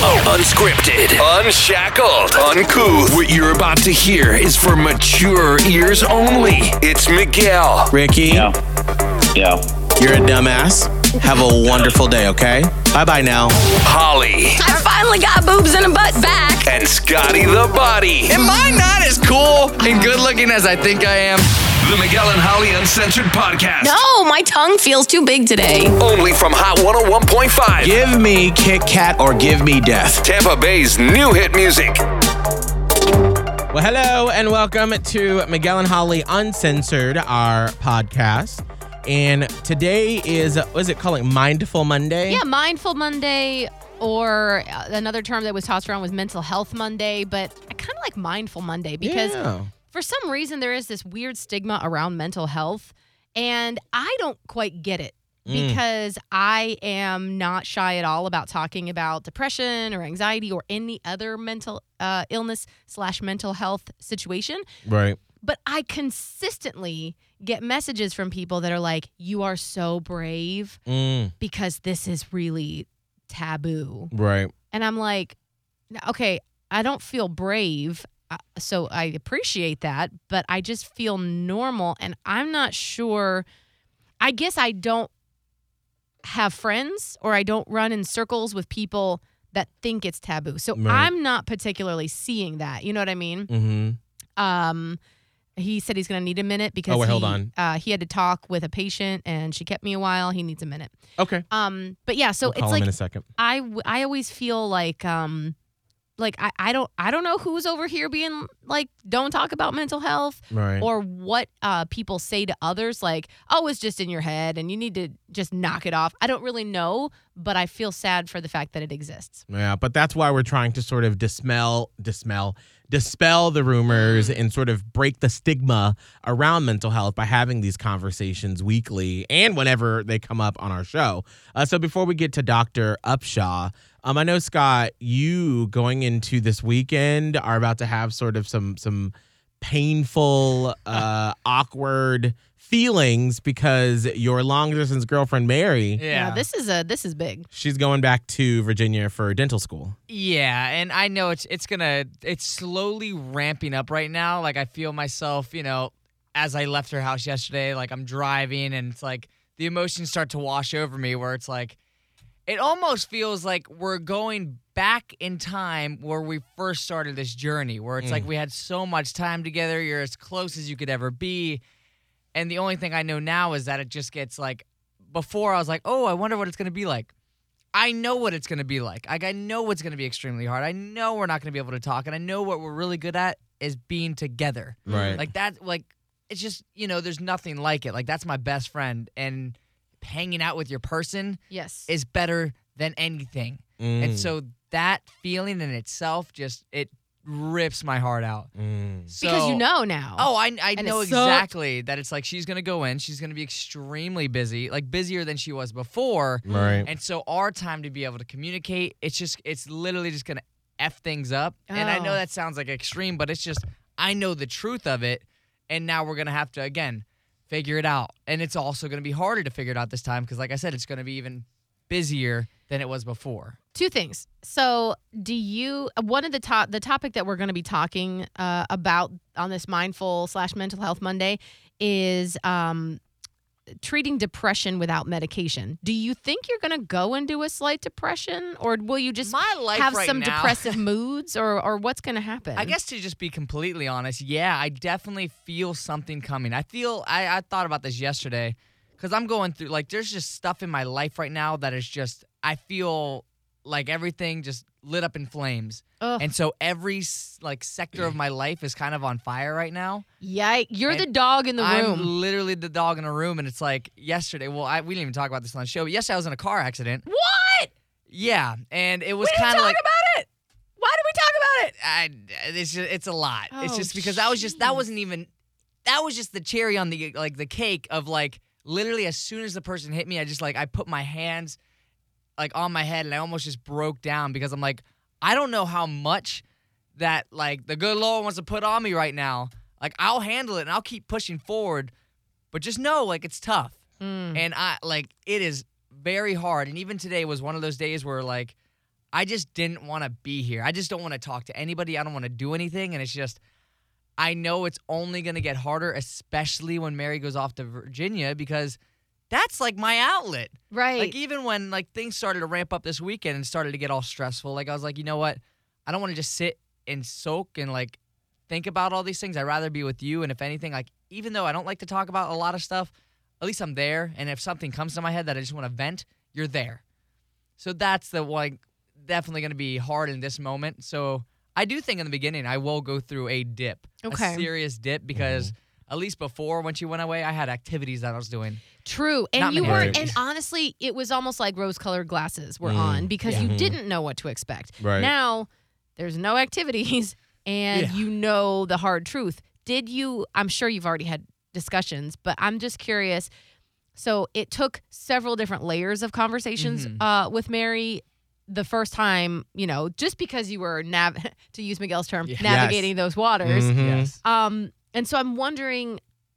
Unscripted, unshackled, uncouth. What you're about to hear is for mature ears only. It's Miguel. Ricky. Yeah. You're a dumbass. Have a wonderful day, okay? Bye-bye now. Holly. I finally got boobs and a butt back. And Scotty the Body. Am I not as cool and good looking as I think I am? The Miguel and Holly Uncensored Podcast. No, my tongue feels too big today. Only from Hot 101.5. Give me Kit Kat or give me death. Tampa Bay's new hit music. Well, hello and welcome to Miguel and Holly Uncensored, our podcast. And today is, what is it calling? Mindful Monday? Yeah, Mindful Monday, or another term that was tossed around was Mental Health Monday, but I kind of like Mindful Monday because for some reason there is this weird stigma around mental health, and I don't quite get it because I am not shy at all about talking about depression or anxiety or any other mental illness / mental health situation. Right. But I consistently get messages from people that are like, you are so brave because this is really taboo. Right. And I'm like, okay, I don't feel brave, so I appreciate that, but I just feel normal, and I'm not sure. I guess I don't have friends, or I don't run in circles with people that think it's taboo. So I'm not particularly seeing that. You know what I mean? Mm-hmm. He said he's going to need a minute because hold on. He had to talk with a patient, and she kept me a while. He needs a minute. Okay. But yeah, so We'll it's call like him in a second. I always feel like I don't know who's over here being like, don't talk about mental health, Right. or what people say to others, like, oh, it's just in your head and you need to just knock it off. I don't really know, but I feel sad for the fact that it exists. Yeah, but that's why we're trying to sort of dispel the rumors and sort of break the stigma around mental health by having these conversations weekly and whenever they come up on our show. So before we get to Dr. Upshaw, I know, Scott, you going into this weekend are about to have sort of some painful, awkward feelings because your long-distance girlfriend, Mary, Yeah, this is big. she's going back to Virginia for dental school. Yeah, and I know it's slowly ramping up right now. Like, I feel myself, as I left her house yesterday, like I'm driving, and it's like the emotions start to wash over me, where it's like it almost feels like we're going back in time where we first started this journey, where it's like we had so much time together. You're as close as you could ever be. And the only thing I know now is that it just gets like, before I was like, oh, I wonder what it's going to be like. I know what it's going to be like. Like, I know it's going to be extremely hard. I know we're not going to be able to talk. And I know what we're really good at is being together. Right. Like that, like, it's just, there's nothing like it. Like, that's my best friend. And hanging out with your person Yes. is better than anything. And so that feeling in itself it rips my heart out. So, Because you know now. Oh, I And know it sucked. exactly that it's like she's going to go in. She's going to be extremely busy, like busier than she was before. Right. And so our time to be able to communicate, it's literally just going to F things up. And I know Oh. that sounds like extreme, but it's just, I know the truth of it. And now we're going to have to, again, figure it out. And it's also going to be harder to figure it out this time because, like I said, it's going to be even busier than it was before. Two things. So, one of the topic that we're going to be talking about on this Mindful / Mental Health Monday is treating depression without medication. Do you think you're going to go into a slight depression, or will you just My life have right some now- depressive moods, or what's going to happen? I guess to just be completely honest, yeah, I definitely feel something coming. I thought about this yesterday because I'm going through, like, there's just stuff in my life right now that is just, I feel like everything just lit up in flames. Ugh. And so every, like, sector of my life is kind of on fire right now. Yikes. You're the And dog in the room. I'm literally the dog in a room, and it's like yesterday, we didn't even talk about this on the show, but yesterday I was in a car accident. What? Yeah, and it was We didn't kind of talk like, about it. Why did we talk about it? it's a lot. It's Oh, just because that was just the cherry on the cake of, like, literally as soon as the person hit me, I put my hands like on my head and I almost just broke down because I'm like, I don't know how much that, like, the good Lord wants to put on me right now. Like, I'll handle it and I'll keep pushing forward, but just know, like, it's tough. And it is very hard. And even today was one of those days where, like, I just didn't want to be here. I just don't want to talk to anybody. I don't want to do anything. And it's just, I know it's only going to get harder, especially when Mary goes off to Virginia, because that's like my outlet. Right. Like even when like things started to ramp up this weekend and started to get all stressful, like I was like, you know what? I don't want to just sit and soak and like think about all these things. I'd rather be with you. And if anything, like even though I don't like to talk about a lot of stuff, at least I'm there. And if something comes to my head that I just want to vent, you're there. So that's the like definitely going to be hard in this moment. So I do think in the beginning I will go through a dip, a serious dip, because at least before when she went away, I had activities that I was doing. True. And Not you many weren't, activities. and honestly, it was almost like rose-colored glasses were on because you didn't know what to expect. Right. Now, there's no activities and you know the hard truth. Did you, I'm sure you've already had discussions, but I'm just curious. So it took several different layers of conversations with Mary the first time, you know, just because you were, to use Miguel's term, navigating those waters. Yes. And so I'm wondering,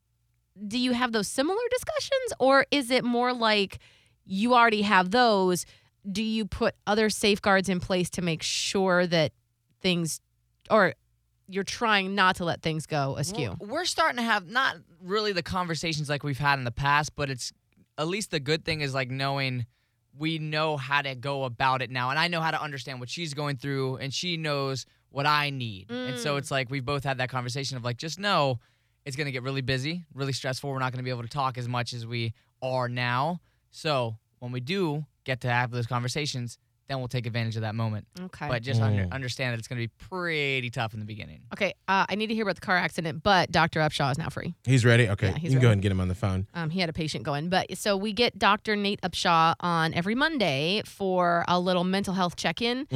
do you have those similar discussions, or is it more like you already have those? Do you put other safeguards in place to make sure that things, or you're trying not to let things go askew? We're starting to have not really the conversations like we've had in the past, but it's at least the good thing is like knowing we know how to go about it now. And I know how to understand what she's going through, and she knows what I need. And so it's like we've both had that conversation of like, just know it's going to get really busy, really stressful. We're not going to be able to talk as much as we are now. So when we do get to have those conversations, then we'll take advantage of that moment. Okay. But just understand that it's going to be pretty tough in the beginning. Okay, I need to hear about the car accident, but Dr. Upshaw is now free. He's ready? Okay. Yeah, he's you can go ready. ahead and get him on the phone. He had a patient going. But so we get Dr. Nate Upshaw on every Monday for a little mental health check-in.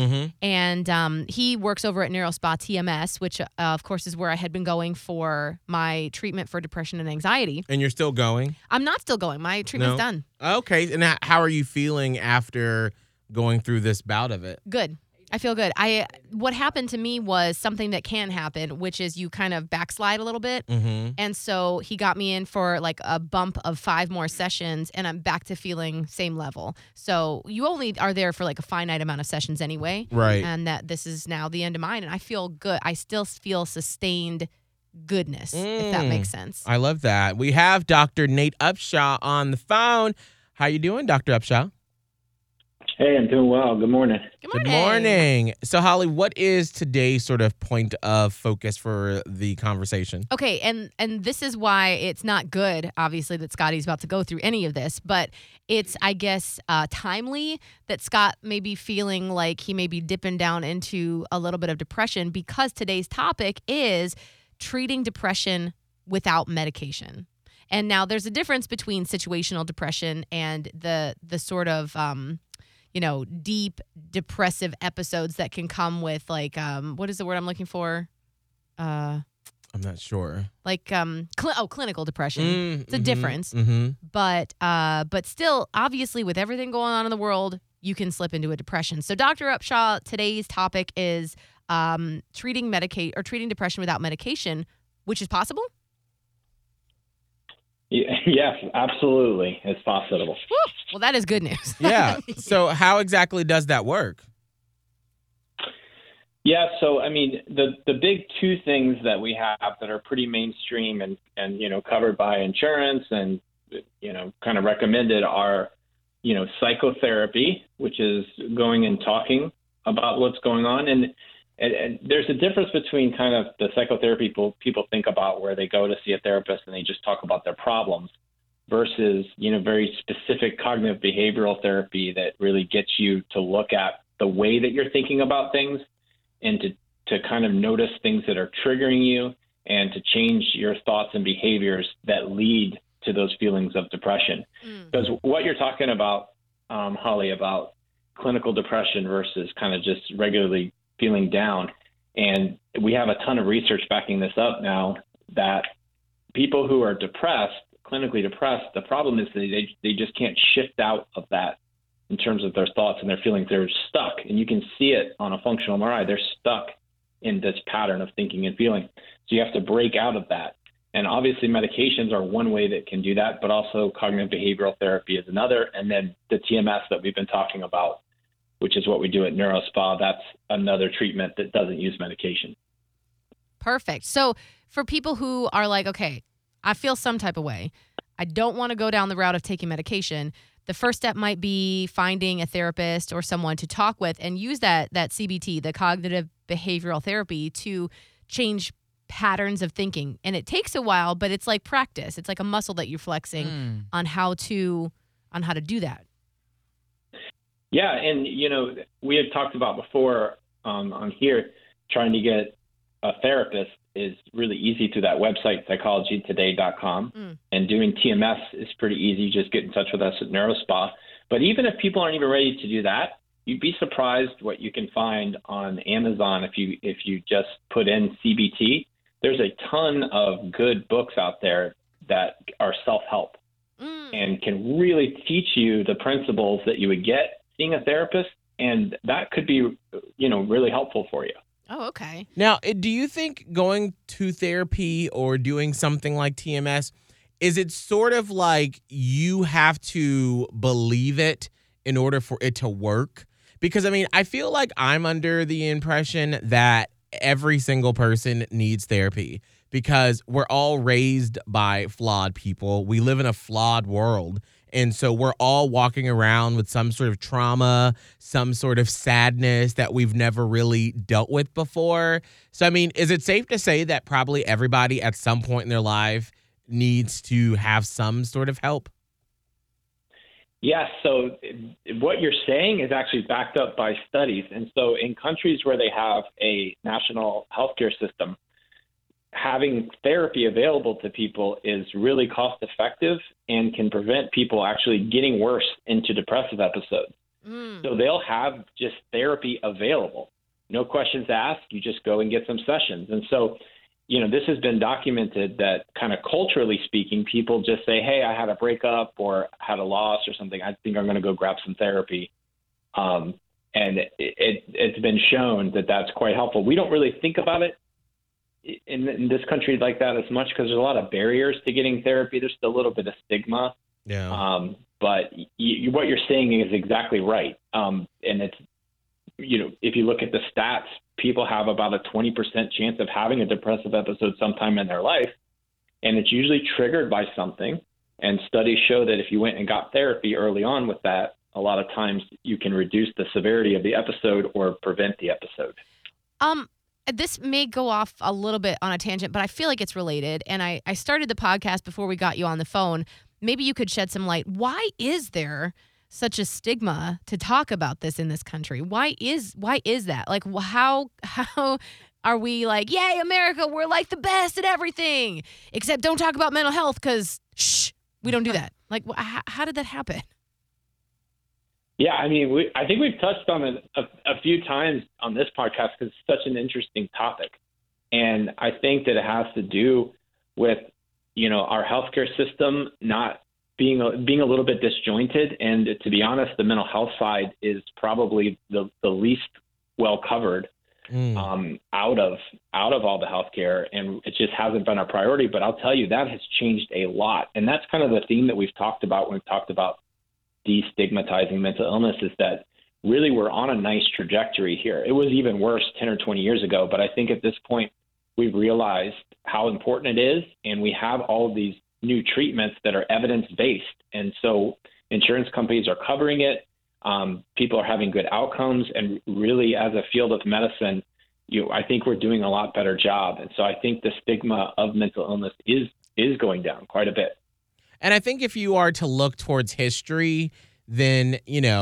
And he works over at NeuroSpa TMS, which, of course, is where I had been going for my treatment for depression and anxiety. And you're still going? I'm not still going. My treatment's done. Okay. And how are you feeling after going through this bout of it? Good. I feel good. What happened to me was something that can happen, which is you kind of backslide a little bit. And so he got me in for like a bump of 5 more sessions, and I'm back to feeling same level. So you only are there for like a finite amount of sessions anyway. Right. And that this is now the end of mine, and I feel good. I still feel sustained goodness, if that makes sense. I love that. We have Dr. Nate Upshaw on the phone. How you doing, Dr. Upshaw? Hey, I'm doing well. Good morning. Good Good morning. So, Holly, what is today's sort of point of focus for the conversation? Okay, and this is why it's not good, obviously, that Scotty's about to go through any of this, but it's, I guess, timely that Scott may be feeling like he may be dipping down into a little bit of depression, because today's topic is treating depression without medication. And now there's a difference between situational depression and the sort of deep depressive episodes that can come with like, what is the word I'm looking for? I'm not sure. Like, clinical depression. It's a difference. Mm-hmm. But still, obviously, with everything going on in the world, you can slip into a depression. So Dr. Upshaw, today's topic is treating depression without medication, which is possible. Yes, absolutely. It's possible. Woo! Well, that is good news. Yeah. So how exactly does that work? Yeah, so I mean, the big 2 things that we have that are pretty mainstream and covered by insurance and kind of recommended are psychotherapy, which is going and talking about what's going on, and there's a difference between kind of the psychotherapy people think about where they go to see a therapist and they just talk about their problems versus, very specific cognitive behavioral therapy that really gets you to look at the way that you're thinking about things and to kind of notice things that are triggering you and to change your thoughts and behaviors that lead to those feelings of depression. Because what you're talking about, Holly, about clinical depression versus kind of just regularly feeling down. And we have a ton of research backing this up now that people who are depressed, clinically depressed, the problem is that they just can't shift out of that in terms of their thoughts and their feelings. They're stuck, and you can see it on a functional MRI. They're stuck in this pattern of thinking and feeling. So you have to break out of that. And obviously medications are one way that can do that, but also cognitive behavioral therapy is another. And then the TMS that we've been talking about which is what we do at NeuroSpa. That's another treatment that doesn't use medication. Perfect. So for people who are like, okay, I feel some type of way, I don't want to go down the route of taking medication, the first step might be finding a therapist or someone to talk with and use that CBT, the cognitive behavioral therapy, to change patterns of thinking. And it takes a while, but it's like practice. It's like a muscle that you're flexing on how to do that. Yeah, and we had talked about before on here, trying to get a therapist is really easy through that website, psychologytoday.com. And doing TMS is pretty easy. Just get in touch with us at NeuroSpa. But even if people aren't even ready to do that, you'd be surprised what you can find on Amazon if you just put in CBT. There's a ton of good books out there that are self-help and can really teach you the principles that you would get seeing a therapist, and that could be, really helpful for you. Oh, okay. Now, do you think going to therapy or doing something like TMS, is it sort of like you have to believe it in order for it to work? Because, I feel like I'm under the impression that every single person needs therapy because we're all raised by flawed people. We live in a flawed world. And so we're all walking around with some sort of trauma, some sort of sadness that we've never really dealt with before. So, is it safe to say that probably everybody at some point in their life needs to have some sort of help? Yes. So what you're saying is actually backed up by studies. And so in countries where they have a national healthcare system, having therapy available to people is really cost effective and can prevent people actually getting worse into depressive episodes. So they'll have just therapy available. No questions asked. You just go and get some sessions. And so, this has been documented that kind of culturally speaking, people just say, hey, I had a breakup or had a loss or something. I think I'm going to go grab some therapy. And it's been shown that that's quite helpful. We don't really think about it in this country like that as much because there's a lot of barriers to getting therapy. There's still a little bit of stigma. Yeah. But what you're saying is exactly right. And it's, if you look at the stats, people have about a 20% chance of having a depressive episode sometime in their life. And it's usually triggered by something. And studies show that if you went and got therapy early on with that, a lot of times you can reduce the severity of the episode or prevent the episode. This may go off a little bit on a tangent, but I feel like it's related. And I started the podcast before we got you on the phone. Maybe you could shed some light. Why is there such a stigma to talk about this in this country? Why is that? Like, how are we like, yay, America, we're like the best at everything, except don't talk about mental health because, we don't do that. Like, how did that happen? Yeah, I think we've touched on it a few times on this podcast because it's such an interesting topic. And I think that it has to do with, our healthcare system not being a little bit disjointed. And to be honest, the mental health side is probably the least well covered out of all the healthcare. And it just hasn't been a priority. But I'll tell you, that has changed a lot. And that's kind of the theme that we've talked about when we've talked about destigmatizing mental illness, is that really we're on a nice trajectory here. It was even worse 10 or 20 years ago, but I think at this point we've realized how important it is, and we have all of these new treatments that are evidence-based, and so insurance companies are covering it. People are having good outcomes, and really as a field of medicine, I think we're doing a lot better job. And so I think the stigma of mental illness is going down quite a bit. And I think if you are to look towards history, then,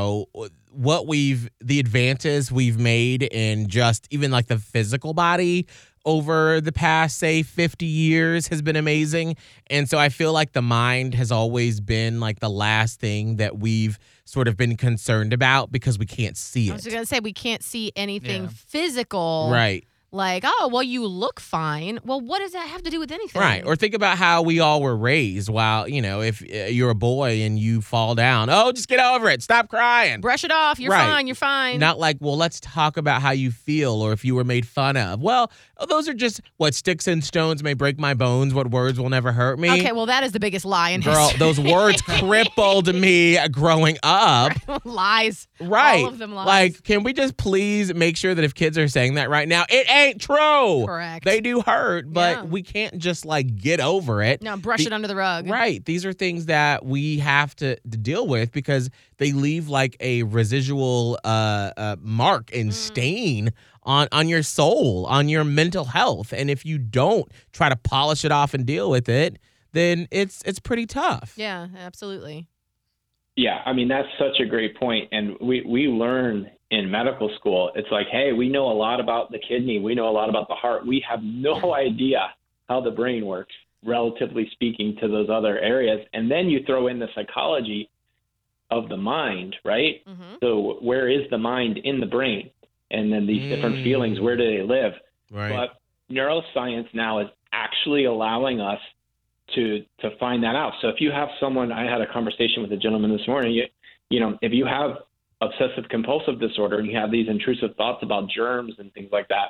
the advances we've made in just even like the physical body over the past, say, 50 years has been amazing. And so I feel like the mind has always been like the last thing that we've sort of been concerned about because we can't see it. I was going to say we can't see anything physical. Right. Like, oh, well, you look fine. Well, what does that have to do with anything? Right. Or think about how we all were raised. While, if you're a boy and you fall down, oh, just get over it. Stop crying. Brush it off. You're fine. You're fine. Not like, well, let's talk about how you feel or if you were made fun of. Well, those are just what sticks and stones may break my bones. What words will never hurt me. Okay, well, that is the biggest lie in Girl, history. those words crippled me growing up. Lies. Right. All of them lies. Like, can we just please make sure that if kids are saying that right now, it ain't true. Correct. They do hurt, but Yeah. we can't just get over it. No, brush it under the rug. Right. These are things that we have to deal with because they leave a residual mark and stain on your soul, on your mental health. And if you don't try to polish it off and deal with it, then it's pretty tough. Yeah, absolutely. Yeah, I mean, that's such a great point. And we learn in medical school, it's like, hey, we know a lot about the kidney. We know a lot about the heart. We have no idea how the brain works, relatively speaking, to those other areas. And then you throw in the psychology of the mind, right? Mm-hmm. So where is the mind in the brain? And then these different feelings, where do they live? Right. But neuroscience now is actually allowing us to find that out. So if you have someone, I had a conversation with a gentleman this morning, if you have obsessive compulsive disorder and you have these intrusive thoughts about germs and things like that,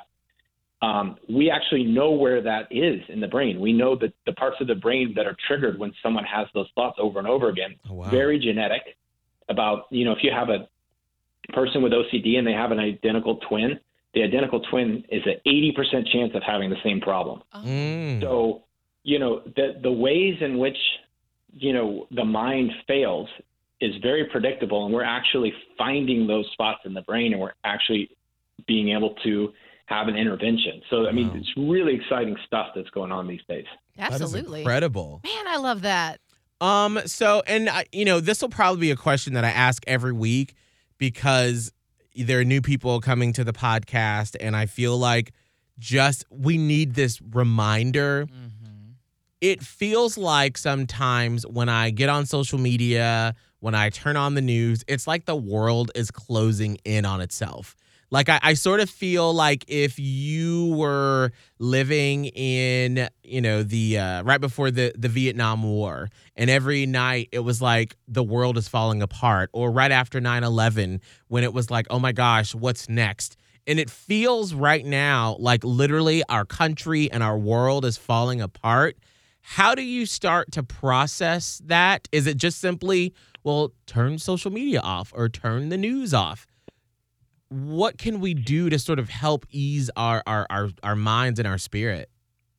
we actually know where that is in the brain. We know that the parts of the brain that are triggered when someone has those thoughts over and over again. Oh, wow. Very genetic. About, if you have a person with OCD and they have an identical twin, the identical twin is an 80% chance of having the same problem. So, the ways in which, the mind fails is very predictable, and we're actually finding those spots in the brain, and we're actually being able to have an intervention. So, I mean, it's really exciting stuff that's going on these days. Absolutely. That is incredible. Man, I love that. So, and this will probably be a question that I ask every week because there are new people coming to the podcast, and I feel like we need this reminder. It feels like sometimes when I get on social media, when I turn on the news, it's like the world is closing in on itself. Like I sort of feel like if you were living in, the right before the Vietnam War, and every night it was like the world is falling apart, or right after 9/11 when it was like, oh my gosh, what's next? And it feels right now like literally our country and our world is falling apart. How do you start to process that? Is it just simply, well, turn social media off or turn the news off? What can we do to sort of help ease our minds and our spirit?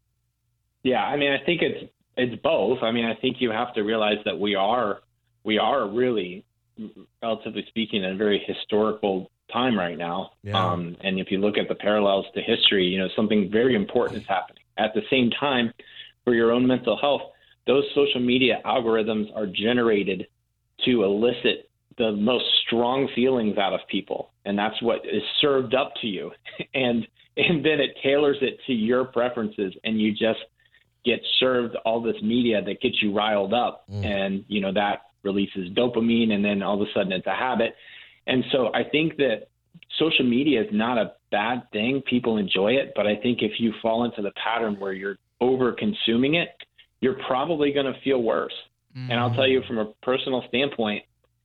Yeah, I mean, I think it's both. I mean, I think you have to realize that we are really, relatively speaking, in a very historical time right now. Yeah. And if you look at the parallels to history, something very important is happening. At the same time, for your own mental health, those social media algorithms are generated to elicit the most strong feelings out of people. And that's what is served up to you. And then it tailors it to your preferences, and you just get served all this media that gets you riled up. And, that releases dopamine, and then all of a sudden it's a habit. And so I think that social media is not a bad thing. People enjoy it. But I think if you fall into the pattern where you're over consuming it, you're probably going to feel worse. And I'll tell you from a personal standpoint,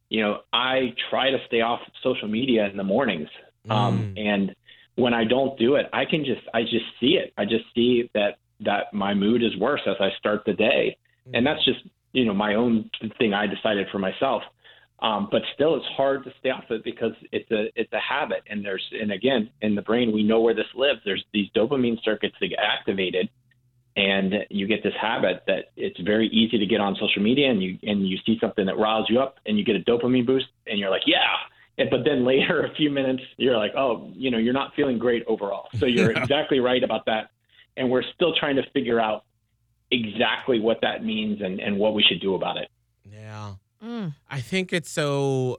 I try to stay off social media in the mornings. And when I don't do it, I just see it. I just see that my mood is worse as I start the day. And that's just, my own thing I decided for myself. But still, it's hard to stay off it because it's a habit. And again, in the brain, we know where this lives. There's these dopamine circuits that get activated, and you get this habit that it's very easy to get on social media, and you see something that riles you up, and you get a dopamine boost, and you're like, yeah. But then later, a few minutes, you're like, oh, you're not feeling great overall. So you're exactly right about that. And we're still trying to figure out exactly what that means and what we should do about it. Yeah. I think it's so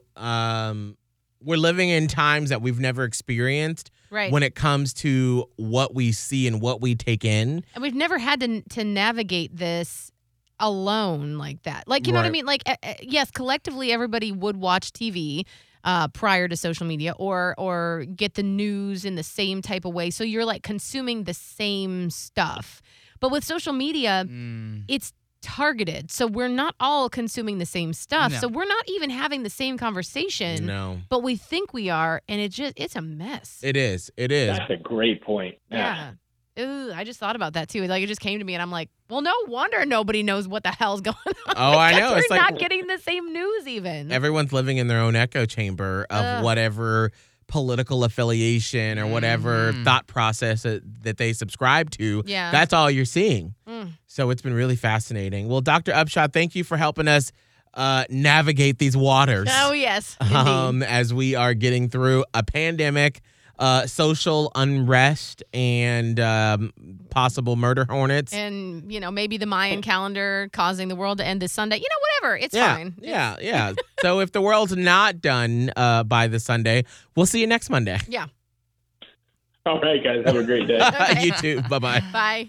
we're living in times that we've never experienced when it comes to what we see and what we take in. And we've never had to navigate this alone like that. Like, you know what I mean? Like, yes, collectively, everybody would watch TV. prior to social media, or get the news in the same type of way. So you're like consuming the same stuff. But with social media, it's targeted. So we're not all consuming the same stuff. No. So we're not even having the same conversation. No. But we think we are, and it's a mess. It is. It is. That's a great point. Yeah. Ooh, I just thought about that too. Like it just came to me, and I'm like, well, no wonder nobody knows what the hell's going on. Oh, I know. We're It's like not getting the same news even. everyone's living in their own echo chamber of whatever political affiliation or whatever thought process that they subscribe to. Yeah. That's all you're seeing. So it's been really fascinating. Well, Dr. Upshaw, thank you for helping us navigate these waters. Oh, yes. Indeed. As we are getting through a pandemic, social unrest, and possible murder hornets. And, maybe the Mayan calendar causing the world to end this Sunday. Whatever. It's fine. Yeah. So if the world's not done by this Sunday, we'll see you next Monday. Yeah. All right, guys. Have a great day. You too. Bye-bye. Bye.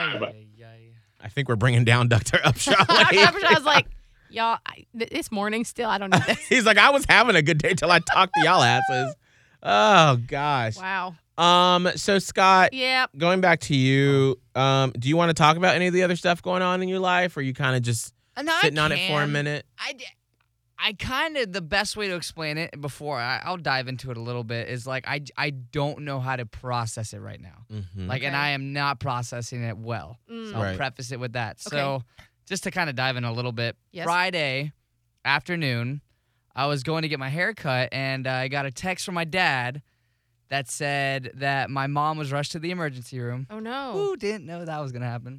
I think we're bringing down Dr. Upshaw. I was like, y'all, it's morning still. I don't need this. He's like, I was having a good day till I talked to y'all asses. Oh, gosh. Wow. So Scott, Yep. going back to you, do you want to talk about any of the other stuff going on in your life, or you kind of just sitting on it for a minute? I kind of, the best way to explain it before I'll dive into it a little bit is like I don't know how to process it right now. Mm-hmm. And I am not processing it well. So I'll preface it with that. Okay. So just to kind of dive in a little bit, Yes. Friday afternoon, I was going to get my hair cut, and I got a text from my dad that said that my mom was rushed to the emergency room. Oh, no. Who didn't know that was going to happen?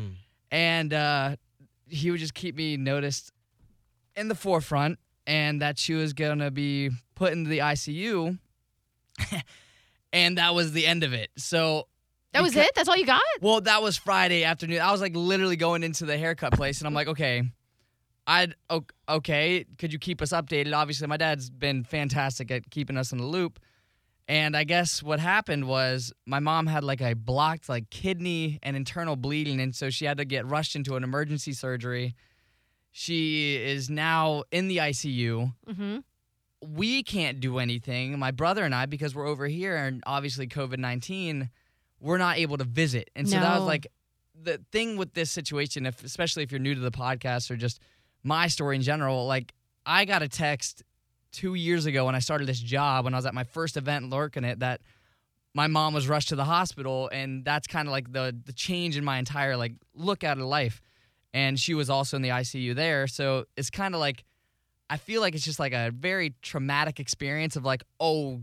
And he would just keep me noticed in the forefront, and that she was going to be put into the ICU, and that was the end of it. So That was it? That's all you got? well, that was Friday afternoon. I was like literally going into the haircut place, and I'm like, okay, could you keep us updated? Obviously, my dad's been fantastic at keeping us in the loop. And I guess what happened was my mom had like a blocked like kidney and internal bleeding, and so she had to get rushed into an emergency surgery. She is now in the ICU. Mm-hmm. We can't do anything, my brother and I, because we're over here, and obviously COVID-19, we're not able to visit. And so that was No. like the thing with this situation, especially if you're new to the podcast or just my story in general. Like, I got a text 2 years ago when I started this job, when I was at my first event working it, that my mom was rushed to the hospital, and that's kind of like the change in my entire like look at life. And she was also in the ICU there, so it's kind of like, I feel like it's just like a very traumatic experience of like, oh,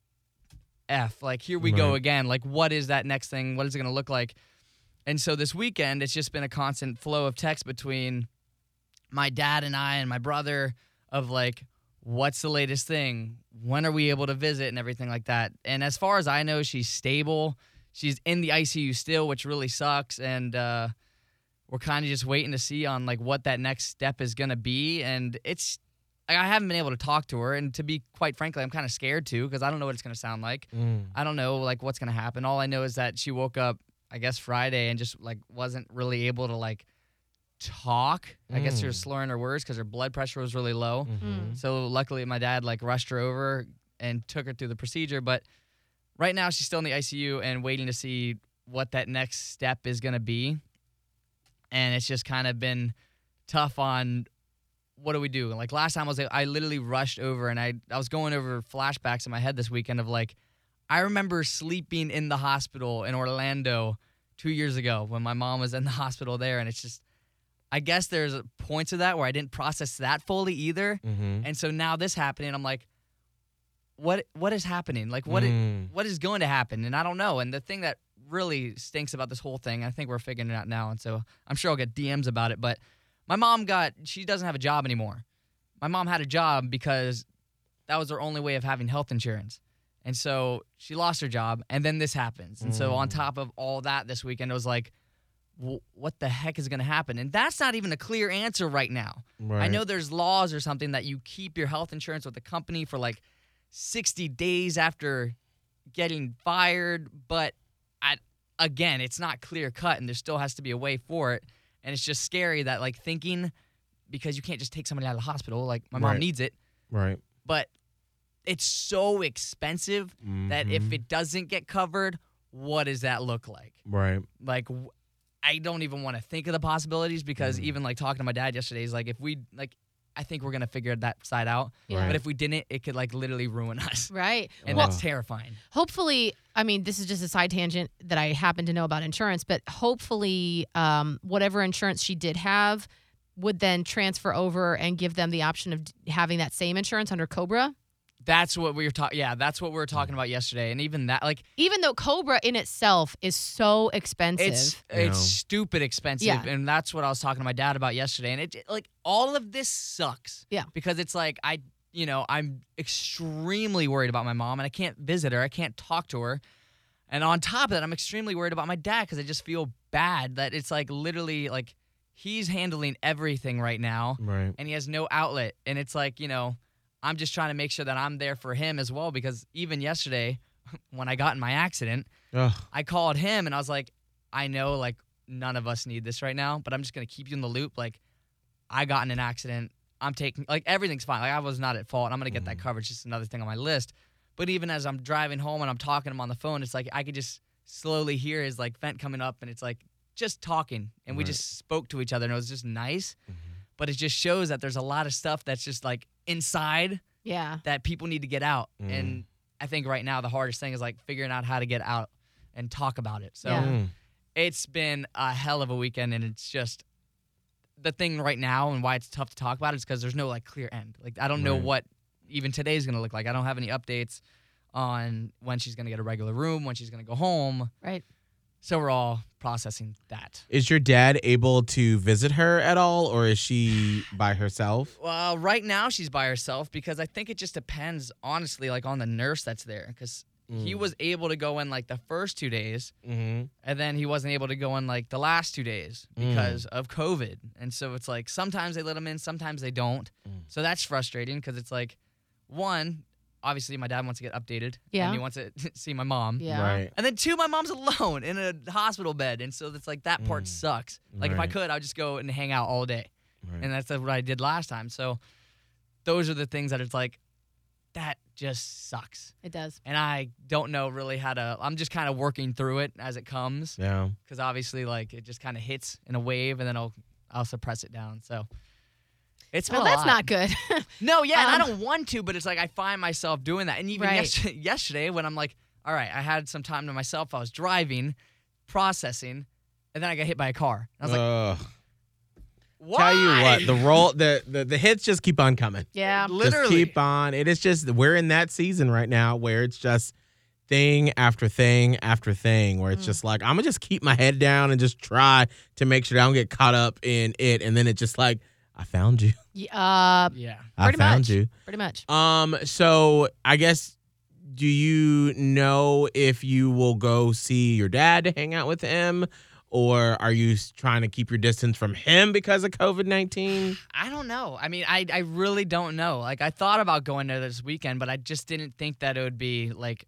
F, like here we go again. Like, what is that next thing? What is it going to look like? And so this weekend, it's just been a constant flow of text between my dad and I and my brother of like, what's the latest thing? When are we able to visit and everything like that? And as far as I know, she's stable. She's in the ICU still, which really sucks. And we're kind of just waiting to see on like what that next step is going to be. And I haven't been able to talk to her. And to be quite frankly, I'm kind of scared too, because I don't know what it's going to sound like. I don't know like what's going to happen. All I know is that she woke up, I guess, Friday and just like wasn't really able to like talk. I guess she was slurring her words because her blood pressure was really low. So luckily my dad like rushed her over and took her through the procedure. But right now she's still in the ICU and waiting to see what that next step is going to be. And it's just kind of been tough on what do we do? Like last time I literally rushed over, and I was going over flashbacks in my head this weekend of like, I remember sleeping in the hospital in Orlando 2 years ago when my mom was in the hospital there. And it's just, I guess there's points of that where I didn't process that fully either. And so now this happening, I'm like, what is happening? Like what is going to happen? And I don't know. And the thing that really stinks about this whole thing, I think we're figuring it out now, and so I'm sure I'll get DMs about it, but my mom she doesn't have a job anymore. My mom had a job because that was her only way of having health insurance. And so she lost her job, and then this happens. And so on top of all that this weekend, it was like, what the heck is going to happen? And that's not even a clear answer right now. I know there's laws or something that you keep your health insurance with the company for like 60 days after getting fired, but again, it's not clear cut, and there still has to be a way for it. And it's just scary that like thinking, because you can't just take somebody out of the hospital, like my mom needs it. Right. But it's so expensive that if Mhm. it doesn't get covered, what does that look like? Right. Like, I don't even want to think of the possibilities because even like talking to my dad yesterday, he's like, if we like, I think we're gonna figure that side out. Yeah. But if we didn't, it could like literally ruin us, Right. and Well- that's terrifying. Hopefully, I mean, this is just a side tangent that I happen to know about insurance, but hopefully, whatever insurance she did have would then transfer over and give them the option of having that same insurance under Cobra. That's what we were talking. Yeah, that's what we were talking about yesterday, and even that, like, Even though Cobra in itself is so expensive. it's Yeah. stupid expensive, Yeah. and that's what I was talking to my dad about yesterday. And it like all of this sucks. Yeah. because it's like I'm extremely worried about my mom, and I can't visit her. I can't talk to her. And on top of that, I'm extremely worried about my dad because I just feel bad that it's like literally like he's handling everything right now, Right. and he has no outlet. And it's like, I'm just trying to make sure that I'm there for him as well because even yesterday when I got in my accident, Ugh. I called him and I was like, I know like none of us need this right now, but I'm just going to keep you in the loop. Like I got in an accident. I'm taking like everything's fine. Like I was not at fault. I'm going to get that coverage. Just another thing on my list. But even as I'm driving home and I'm talking to him on the phone, it's like I could just slowly hear his like vent coming up and it's like just talking. And we Right. just spoke to each other and it was just nice. But it just shows that there's a lot of stuff that's just like inside yeah. that people need to get out. And I think right now the hardest thing is like figuring out how to get out and talk about it. So Yeah. it's been a hell of a weekend, and it's just the thing right now and why it's tough to talk about is because there's no like clear end. Like I don't know Right. what even today's gonna look like. I don't have any updates on when she's gonna get a regular room, when she's gonna go home. Right. So we're all processing that. Is your dad able to visit her at all, or is she by herself? Well, right now she's by herself because I think it just depends, honestly, like on the nurse that's there. Because he was able to go in like the first 2 days, Mm-hmm. and then he wasn't able to go in like the last 2 days because of COVID. And so it's like sometimes they let him in, sometimes they don't. So that's frustrating because it's like, one, obviously my dad wants to get updated. Yeah. And he wants to see my mom. Yeah. Right. And then two, my mom's alone in a hospital bed. And so it's like that part sucks. Like if I Right. could, I'd just go and hang out all day. Right. And that's what I did last time. So those are the things that it's like, that just sucks. It does. And I don't know really how to, I'm just kind of working through it as it comes. Yeah. Because obviously like it just kind of hits in a wave and then I'll suppress it down. So it's been Well, a that's lot. not good. No, yeah, and I Um, don't want to, but it's like I find myself doing that. And even Right. yesterday when I'm like, all right, I had some time to myself. I was driving, processing, and then I got hit by a car. I was like, Ugh. why? Tell you what, the hits just keep on coming. Yeah. Literally. Just keep on. It is just, we're in that season right now where it's just thing after thing after thing, where it's just like, I'm going to just keep my head down and just try to make sure that I don't get caught up in it. And then it's just like, I found you. Yeah. Yeah. I Pretty found much. you. Pretty much. So I guess, do you know if you will go see your dad to hang out with him? Or are you trying to keep your distance from him because of COVID-19? I don't know. I mean, I really don't know. Like, I thought about going there this weekend, but I just didn't think that it would be, like,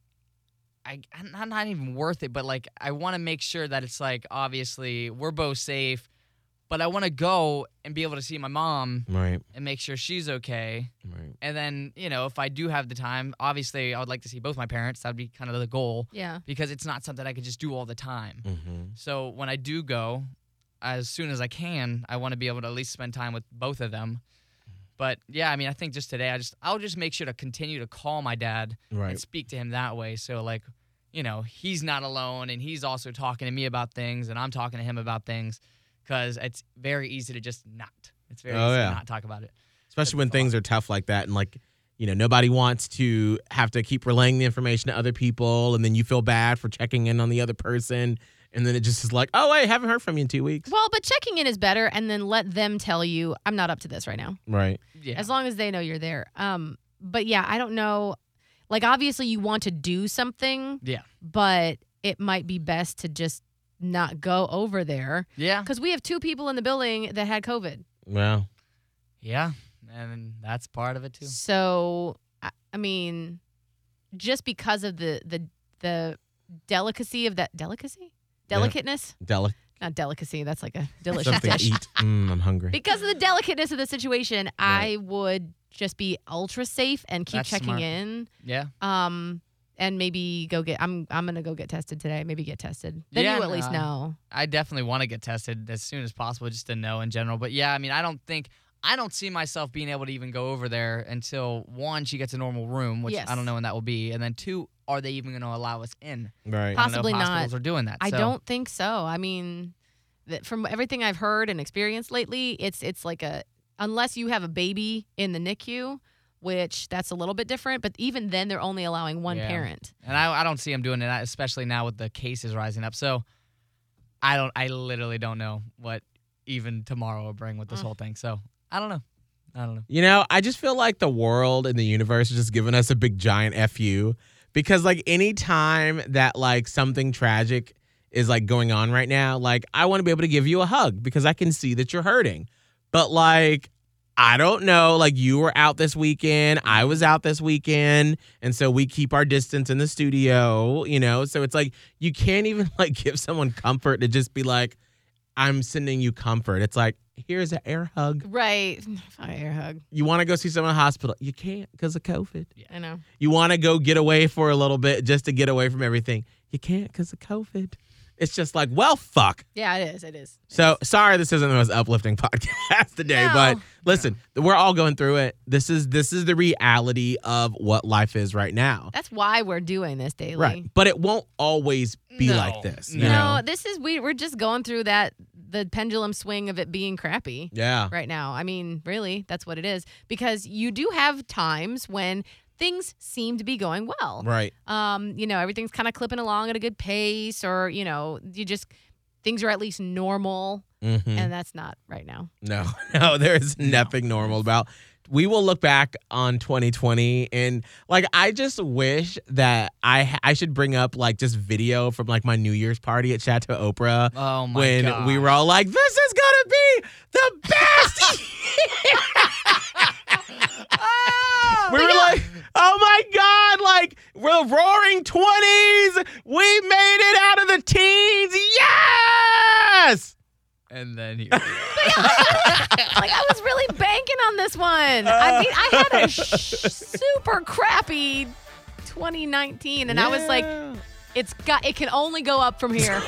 I'm not even worth it. But, like, I want to make sure that it's, like, obviously, we're both safe. But I want to go and be able to see my mom Right. and make sure she's okay. Right. And then, if I do have the time, obviously, I would like to see both my parents. That would be kind of the goal. Yeah. Because it's not something I could just do all the time. Mm-hmm. So when I do go, as soon as I can, I want to be able to at least spend time with both of them. But yeah, I mean, I think just today, I'll just make sure to continue to call my dad Right. and speak to him that way. So like, he's not alone and he's also talking to me about things and I'm talking to him about things because it's very easy to just not. It's very easy yeah. to not talk about it. Especially when things are tough like that, and like, nobody wants to have to keep relaying the information to other people, and then you feel bad for checking in on the other person, and then it just is like, oh wait, haven't heard from you in 2 weeks. Well, but checking in is better, and then let them tell you, I'm not up to this right now. Right. Yeah. As long as they know you're there. But yeah, I don't know. Like, obviously, you want to do something, Yeah. but it might be best to just not go over there. Yeah. Because we have 2 people in the building that had COVID. Well, Yeah. And that's part of it too. So, I mean, just because of the delicacy of that delicateness, not delicacy. That's like a delicious something to dish. eat. I'm hungry. Because of the delicateness of the situation, I would just be ultra safe and keep That's checking smart. in. Yeah. And maybe go get. I'm gonna go get tested today. Maybe get tested. Then Yeah, you at least know. I definitely want to get tested as soon as possible just to know in general. But yeah, I mean, I don't see myself being able to even go over there until, one, she gets a normal room, which Yes. I don't know when that will be. And then, two, are they even going to allow us in? Right. Possibly I don't know if not. hospitals are doing that. I so. don't think so. I mean, from everything I've heard and experienced lately, it's like unless you have a baby in the NICU, which that's a little bit different. But even then, they're only allowing one Yeah. parent. And I don't see them doing it, especially now with the cases rising up. So I literally don't know what even tomorrow will bring with this whole thing. So I don't know. You know, I just feel like the world and the universe is just giving us a big giant FU because like any time that like something tragic is like going on right now, like I want to be able to give you a hug because I can see that you're hurting. But like, I don't know, like you were out this weekend, I was out this weekend, and so we keep our distance in the studio, you know? So it's like you can't even like give someone comfort to just be like, I'm sending you comfort. It's like, here's an air hug. Right. Air hug. You want to go see someone in the hospital. You can't because of COVID. I know. You want to go get away for a little bit just to get away from everything. You can't because of COVID. It's just like, well, fuck. Yeah, it is. It is. So sorry this isn't the most uplifting podcast today, No. but listen, we're all going through it. This is the reality of what life is right now. That's why we're doing this daily. Right. But it won't always be No. like this. You No. know? No, this is we're just going through the pendulum swing of it being crappy Yeah. right now. I mean, really, that's what it is. Because you do have times when things seem to be going well. Right. Everything's kind of clipping along at a good pace, or things are at least normal, Mm-hmm. and that's not right now. No, there is nothing normal about. We will look back on 2020 and like I just wish that I should bring up like just video from like my New Year's party at Chateau Oprah Oh my when God. we were all like, this is gonna be the best. We were like, oh my God, like we're roaring 20s. We made it out of the teens. Yes. And then he. Like I was really banking on this one. I mean, I had a super crappy 2019, and I was like, it can only go up from here.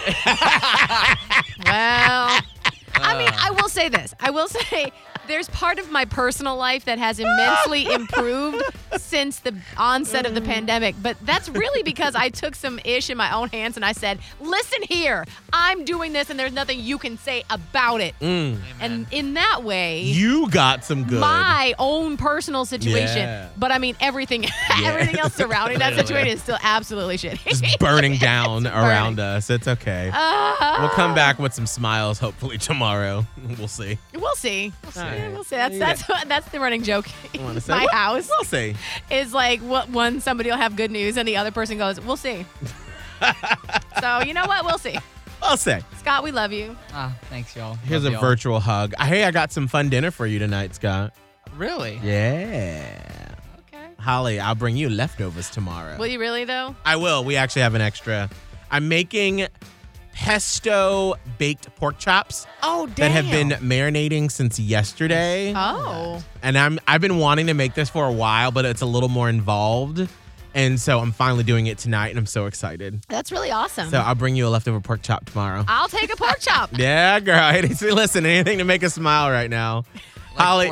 Well, I mean, I will say this. I will say there's part of my personal life that has immensely improved since the onset of the pandemic. But that's really because I took some ish in my own hands and I said, listen here, I'm doing this and there's nothing you can say about it. And in that way, You got some good. my own personal situation. Yeah. But I mean, everything else surrounding that situation is still absolutely shitty. Just burning down It's around burning. us. It's okay. We'll come back with some smiles hopefully tomorrow. We'll see. We'll see. right. We'll see. That's the running joke in Wanna say? my We'll- house. We'll see. Is like one somebody will have good news and the other person goes, we'll see. So you know what? We'll see. We'll see. Scott, we love you. Thanks, y'all. Here's a Love y'all. virtual hug. Hey, I got some fun dinner for you tonight, Scott. Really? Yeah. Okay. Holly, I'll bring you leftovers tomorrow. Will you really though? I will. We actually have an extra. I'm making pesto baked pork chops Oh that have been marinating since yesterday. Oh. And I've been wanting to make this for a while, but it's a little more involved. And so I'm finally doing it tonight, and I'm so excited. That's really awesome. So I'll bring you a leftover pork chop tomorrow. I'll take a pork chop. Yeah, girl. Listen, anything to make us smile right now. Holly,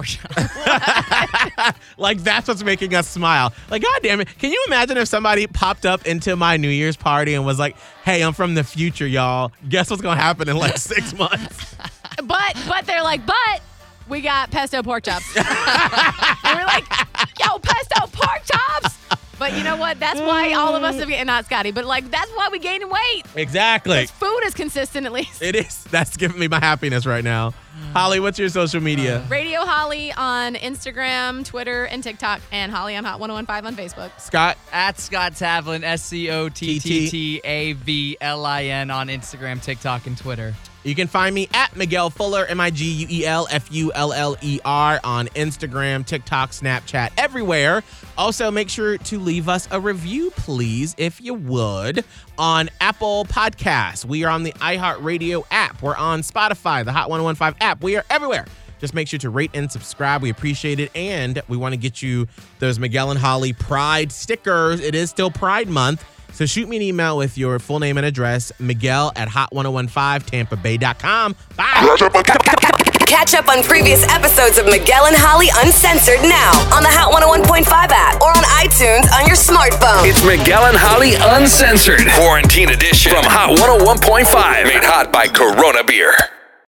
like that's what's making us smile. Like, God damn it. Can you imagine if somebody popped up into my New Year's party and was like, hey, I'm from the future, y'all. Guess what's going to happen in like 6 months? But they're like, but we got pesto pork chops. And we're like, yo, pesto pork chops. But you know what? That's why all of us have gained, not Scotty, but like that's why we gaining weight. Exactly. Because food is consistent at least. It is. That's giving me my happiness right now. Holly, what's your social media? Radio Holly on Instagram, Twitter, and TikTok, and Holly on Hot 101.5 on Facebook. Scott? At Scott Tavlin, SCOTTTAVLIN on Instagram, TikTok, and Twitter. You can find me at Miguel Fuller, MIGUELFULLER on Instagram, TikTok, Snapchat, everywhere. Also, make sure to leave us a review, please, if you would, on Apple Podcasts. We are on the iHeartRadio app. We're on Spotify, the Hot 101.5 app. We are everywhere. Just make sure to rate and subscribe. We appreciate it. And we want to get you those Miguel and Holly Pride stickers. It is still Pride Month. So shoot me an email with your full name and address, Miguel@hot1015tampabay.com. Bye. Catch up on previous episodes of Miguel and Holly Uncensored now on the Hot 101.5 app or on iTunes on your smartphone. It's Miguel and Holly Uncensored, Quarantine Edition from Hot 101.5. Made hot by Corona Beer.